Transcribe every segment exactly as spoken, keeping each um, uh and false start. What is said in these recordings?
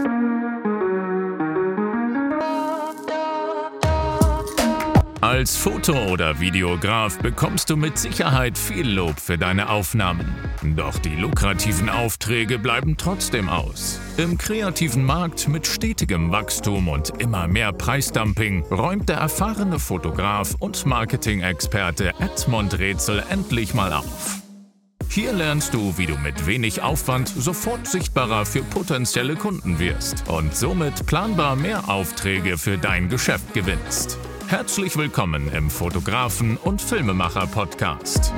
Als Foto- oder Videograf bekommst du mit Sicherheit viel Lob für deine Aufnahmen. Doch die lukrativen Aufträge bleiben trotzdem aus. Im kreativen Markt mit stetigem Wachstum und immer mehr Preisdumping räumt der erfahrene Fotograf und Marketing-Experte Edmund Rätsel endlich mal auf. Hier lernst du, wie du mit wenig Aufwand sofort sichtbarer für potenzielle Kunden wirst und somit planbar mehr Aufträge für dein Geschäft gewinnst. Herzlich willkommen im Fotografen- und Filmemacher-Podcast.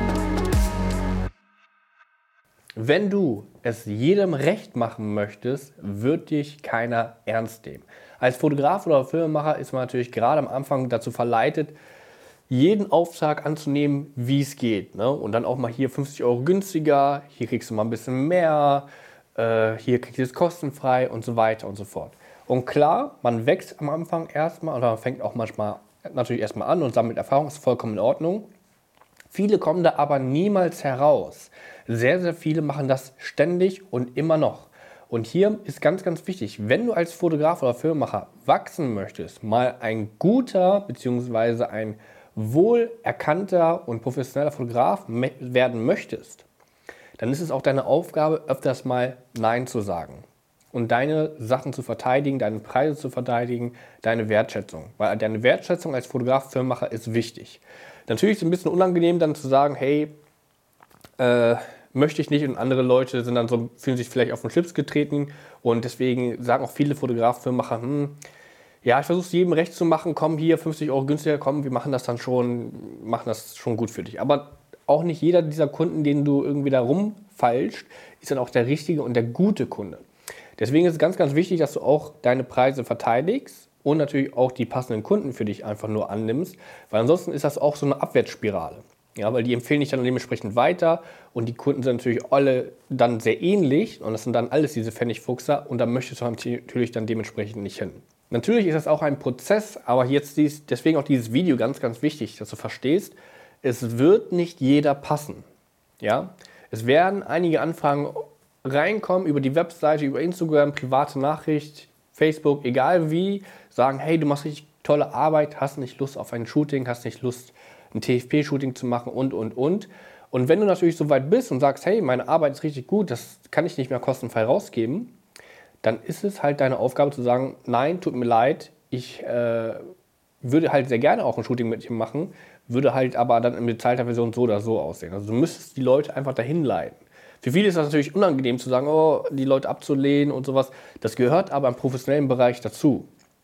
Wenn du es jedem recht machen möchtest, wird dich keiner ernst nehmen. Als Fotograf oder Filmemacher ist man natürlich gerade am Anfang dazu verleitet, jeden Auftrag anzunehmen, wie es geht. Ne? Und dann auch mal hier fünfzig Euro günstiger, hier kriegst du mal ein bisschen mehr, äh, hier kriegst du es kostenfrei und so weiter und so fort. Und klar, man wächst am Anfang erstmal oder man fängt auch manchmal natürlich erstmal an und sammelt Erfahrung, ist vollkommen in Ordnung. Viele kommen da aber niemals heraus. Sehr, sehr viele machen das ständig und immer noch. Und hier ist ganz, ganz wichtig, wenn du als Fotograf oder Filmemacher wachsen möchtest, mal ein guter bzw. ein wohlerkannter und professioneller Fotograf werden möchtest, dann ist es auch deine Aufgabe, öfters mal Nein zu sagen. Und deine Sachen zu verteidigen, deine Preise zu verteidigen, deine Wertschätzung. Weil deine Wertschätzung als Fotograf, Filmemacher ist wichtig. Natürlich ist es ein bisschen unangenehm dann zu sagen, hey, äh, möchte ich nicht, und andere Leute sind dann so, fühlen sich vielleicht auf den Schlips getreten und deswegen sagen auch viele Fotografen, Filmemacher, hm, ja, ich versuche es jedem recht zu machen, komm hier, fünfzig Euro günstiger, komm, wir machen das dann schon, machen das schon gut für dich. Aber auch nicht jeder dieser Kunden, den du irgendwie da rumfeilscht, ist dann auch der richtige und der gute Kunde. Deswegen ist es ganz, ganz wichtig, dass du auch deine Preise verteidigst und natürlich auch die passenden Kunden für dich einfach nur annimmst, weil ansonsten ist das auch so eine Abwärtsspirale. Ja, weil die empfehlen dich dann dementsprechend weiter und die Kunden sind natürlich alle dann sehr ähnlich und das sind dann alles diese Pfennigfuchser und da möchtest du natürlich dann dementsprechend nicht hin. Natürlich ist das auch ein Prozess, aber jetzt dies, deswegen auch dieses Video ganz, ganz wichtig, dass du verstehst, es wird nicht jeder passen. Ja? Es werden einige Anfragen reinkommen über die Webseite, über Instagram, private Nachricht, Facebook, egal wie, sagen, hey, du machst richtig tolle Arbeit, hast nicht Lust auf ein Shooting, hast nicht Lust, ein T F P-Shooting zu machen und, und, und. Und wenn du natürlich so weit bist und sagst, hey, meine Arbeit ist richtig gut, das kann ich nicht mehr kostenfrei rausgeben, dann ist es halt deine Aufgabe zu sagen, nein, tut mir leid, ich äh, würde halt sehr gerne auch ein Shooting mit dir machen, würde halt aber dann in bezahlter Version so oder so aussehen. Also du müsstest die Leute einfach dahin leiten. Für viele ist das natürlich unangenehm zu sagen, oh, die Leute abzulehnen und sowas. Das gehört aber im professionellen Bereich dazu.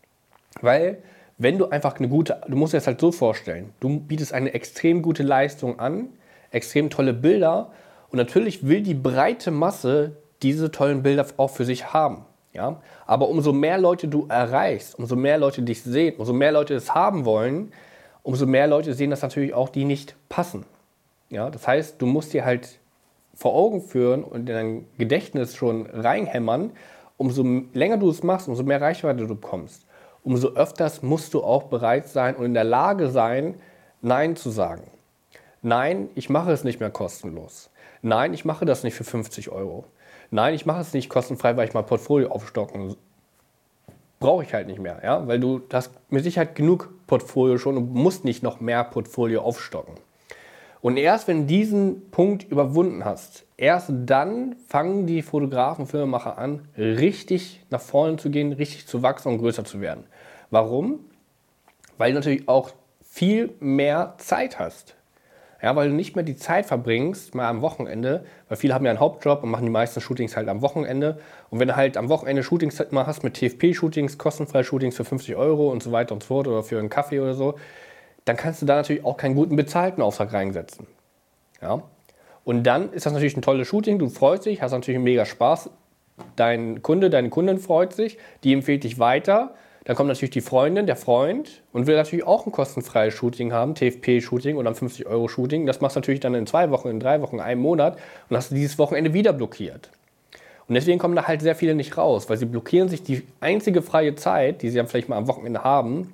Weil, wenn du einfach eine gute, du musst dir das halt so vorstellen, du bietest eine extrem gute Leistung an, extrem tolle Bilder und natürlich will die breite Masse diese tollen Bilder auch für sich haben. Ja? Aber umso mehr Leute du erreichst, umso mehr Leute dich sehen, umso mehr Leute es haben wollen, umso mehr Leute sehen das natürlich auch, die nicht passen. Ja? Das heißt, du musst dir halt vor Augen führen und in dein Gedächtnis schon reinhämmern, umso länger du es machst, umso mehr Reichweite du bekommst, umso öfters musst du auch bereit sein und in der Lage sein, Nein zu sagen. Nein, ich mache es nicht mehr kostenlos. Nein, ich mache das nicht für fünfzig Euro. Nein, ich mache es nicht kostenfrei, weil ich mal Portfolio aufstocken brauche ich halt nicht mehr, ja? Weil du hast mit Sicherheit genug Portfolio schon und musst nicht noch mehr Portfolio aufstocken. Und erst wenn du diesen Punkt überwunden hast, erst dann fangen die Fotografen, Filmemacher an, richtig nach vorne zu gehen, richtig zu wachsen und größer zu werden. Warum? Weil du natürlich auch viel mehr Zeit hast. Ja, weil du nicht mehr die Zeit verbringst, mal am Wochenende, weil viele haben ja einen Hauptjob und machen die meisten Shootings halt am Wochenende. Und wenn du halt am Wochenende Shootings mal hast mit T F P-Shootings, kostenfreie Shootings für fünfzig Euro und so weiter und so fort oder für einen Kaffee oder so, dann kannst du da natürlich auch keinen guten bezahlten Auftrag reinsetzen. Ja? Und dann ist das natürlich ein tolles Shooting, du freust dich, hast natürlich mega Spaß, dein Kunde, deine Kundin freut sich, die empfiehlt dich weiter, dann kommt natürlich die Freundin, der Freund und will natürlich auch ein kostenfreies Shooting haben, T F P-Shooting oder ein fünfzig Euro Shooting, das machst du natürlich dann in zwei Wochen, in drei Wochen, in einem Monat und hast dieses Wochenende wieder blockiert. Und deswegen kommen da halt sehr viele nicht raus, weil sie blockieren sich die einzige freie Zeit, die sie dann vielleicht mal am Wochenende haben,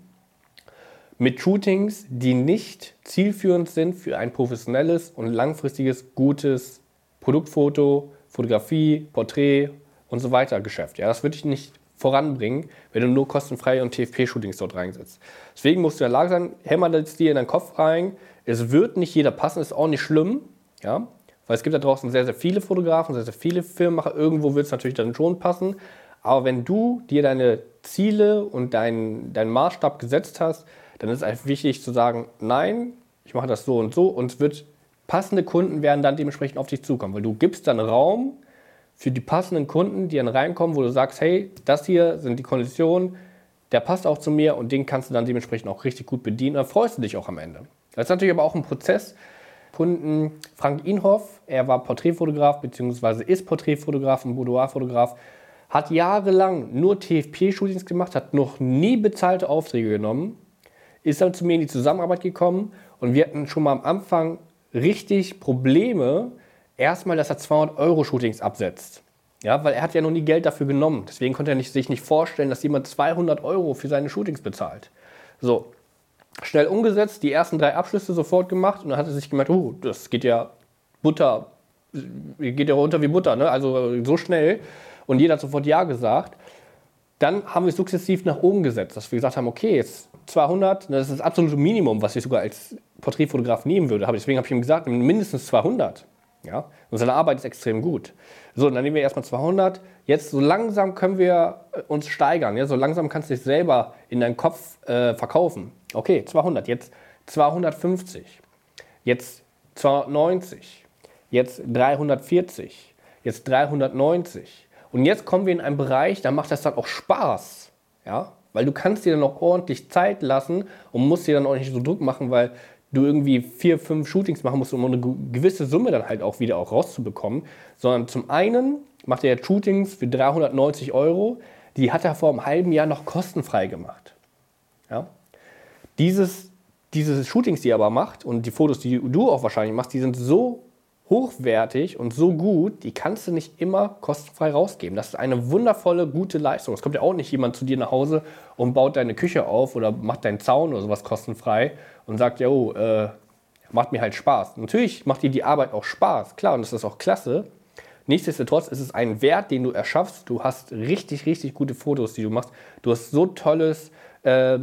mit Shootings, die nicht zielführend sind für ein professionelles und langfristiges, gutes Produktfoto, Fotografie, Porträt und so weiter Geschäft. Ja, das würde dich nicht voranbringen, wenn du nur kostenfreie und T F P-Shootings dort reinsetzt. Deswegen musst du in der Lage sein, hämmer das dir in deinen Kopf rein. Es wird nicht jeder passen, ist auch nicht schlimm, ja, weil es gibt da draußen sehr, sehr viele Fotografen, sehr, sehr viele Filmemacher. Irgendwo wird es natürlich dann schon passen. Aber wenn du dir deine Ziele und deinen dein Maßstab gesetzt hast, dann ist es einfach wichtig zu sagen, nein, ich mache das so und so und es wird passende Kunden werden dann dementsprechend auf dich zukommen, weil du gibst dann Raum für die passenden Kunden, die dann reinkommen, wo du sagst, hey, das hier sind die Konditionen, der passt auch zu mir und den kannst du dann dementsprechend auch richtig gut bedienen. Und dann freust du dich auch am Ende. Das ist natürlich aber auch ein Prozess. Kunden Frank Inhoff, er war Porträtfotograf bzw. ist Porträtfotograf und Boudoir-Fotograf, hat jahrelang nur T F P-Shootings gemacht, hat noch nie bezahlte Aufträge genommen, ist dann zu mir in die Zusammenarbeit gekommen und wir hatten schon mal am Anfang richtig Probleme, erstmal, dass er zweihundert Euro Shootings absetzt. Ja, weil er hat ja noch nie Geld dafür genommen. Deswegen konnte er nicht, sich nicht vorstellen, dass jemand zweihundert Euro für seine Shootings bezahlt. So, schnell umgesetzt, die ersten drei Abschlüsse sofort gemacht und dann hat er sich gemerkt, oh, das geht ja Butter, geht ja runter wie Butter, ne? Also so schnell. Und jeder hat sofort Ja gesagt. Dann haben wir es sukzessiv nach oben gesetzt, dass wir gesagt haben, okay, jetzt zweihundert, das ist das absolute Minimum, was ich sogar als Porträtfotograf nehmen würde. Deswegen habe ich ihm gesagt, mindestens zweihundert. Ja? Und seine Arbeit ist extrem gut. So, dann nehmen wir erstmal zweihundert. Jetzt so langsam können wir uns steigern. Ja? So langsam kannst du dich selber in deinen Kopf äh, verkaufen. Okay, zweihundert, jetzt zweihundertfünfzig, jetzt zweihundertneunzig, jetzt dreihundertvierzig, jetzt dreihundertneunzig. Und jetzt kommen wir in einen Bereich, da macht das dann auch Spaß. Ja? Weil du kannst dir dann auch ordentlich Zeit lassen und musst dir dann auch nicht so Druck machen, weil du irgendwie vier, fünf Shootings machen musst, um eine gewisse Summe dann halt auch wieder auch rauszubekommen. Sondern zum einen macht er jetzt Shootings für dreihundertneunzig Euro, die hat er vor einem halben Jahr noch kostenfrei gemacht. Ja? Dieses, diese Shootings, die er aber macht und die Fotos, die du auch wahrscheinlich machst, die sind so hochwertig und so gut, die kannst du nicht immer kostenfrei rausgeben. Das ist eine wundervolle, gute Leistung. Es kommt ja auch nicht jemand zu dir nach Hause und baut deine Küche auf oder macht deinen Zaun oder sowas kostenfrei und sagt, ja, oh, äh, macht mir halt Spaß. Natürlich macht dir die Arbeit auch Spaß, klar, und das ist auch klasse. Nichtsdestotrotz ist es ein Wert, den du erschaffst. Du hast richtig, richtig gute Fotos, die du machst. Du hast so tolles... Äh,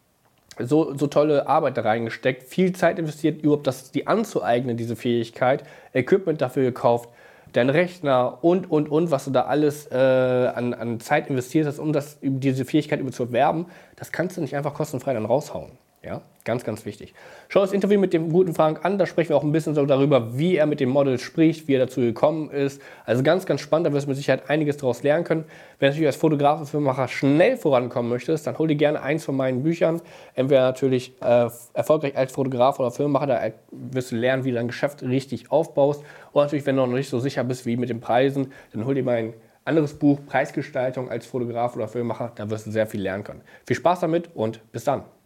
So, so tolle Arbeit da reingesteckt, viel Zeit investiert, überhaupt das die anzueignen, diese Fähigkeit, Equipment dafür gekauft, dein Rechner und, und, und, was du da alles äh, an, an Zeit investiert hast, um das, diese Fähigkeit über zu erwerben, das kannst du nicht einfach kostenfrei dann raushauen. Ja? Ganz, ganz wichtig. Schau das Interview mit dem guten Frank an, da sprechen wir auch ein bisschen so darüber, wie er mit dem Model spricht, wie er dazu gekommen ist. Also ganz, ganz spannend, da wirst du mit Sicherheit einiges daraus lernen können. Wenn du natürlich als Fotograf und Filmemacher schnell vorankommen möchtest, dann hol dir gerne eins von meinen Büchern. Entweder natürlich äh, erfolgreich als Fotograf oder Filmemacher, da wirst du lernen, wie du dein Geschäft richtig aufbaust. Und natürlich, wenn du noch nicht so sicher bist wie mit den Preisen, dann hol dir mein anderes Buch, Preisgestaltung als Fotograf oder Filmemacher, da wirst du sehr viel lernen können. Viel Spaß damit und bis dann.